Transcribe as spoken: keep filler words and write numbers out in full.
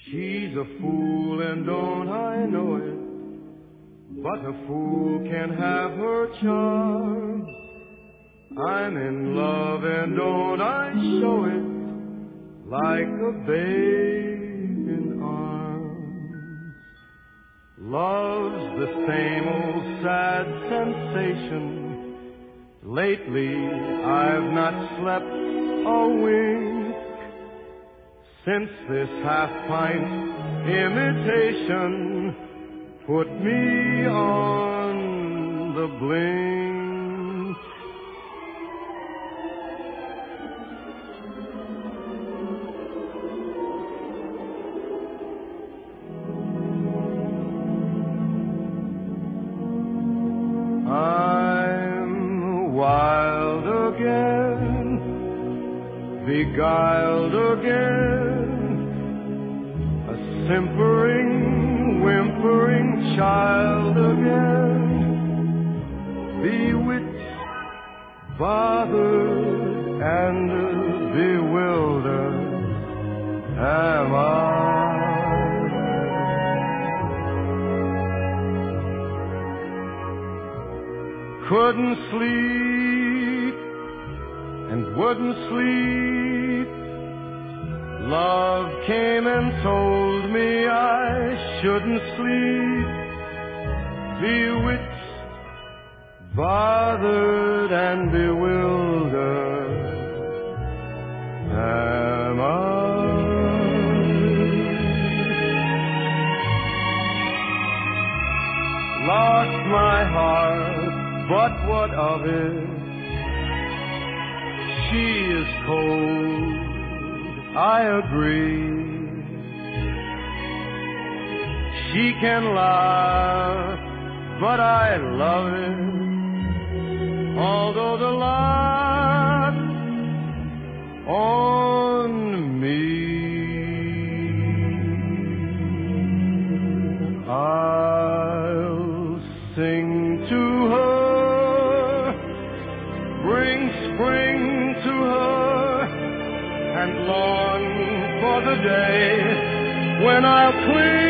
She's a fool and don't I know it, but a fool can have her charms. I'm in love and don't I show it, like a babe in arms. Love's the same old sad sensation. Lately I've not slept a wink since this half-pint imitation put me on the blink. I'm wild again, beguiled again, a simpering, whimpering child again, bewitched, bothered, and bewildered am I. Couldn't sleep and wouldn't sleep. Love came and told me I shouldn't sleep. Bewitched, bothered, and bewildered am I. Lost my heart, but what of it? She is cold, I agree. She can laugh, but I love it, although the laugh on me. I'll sing to her, bring spring to her, and long for the day when I'll cling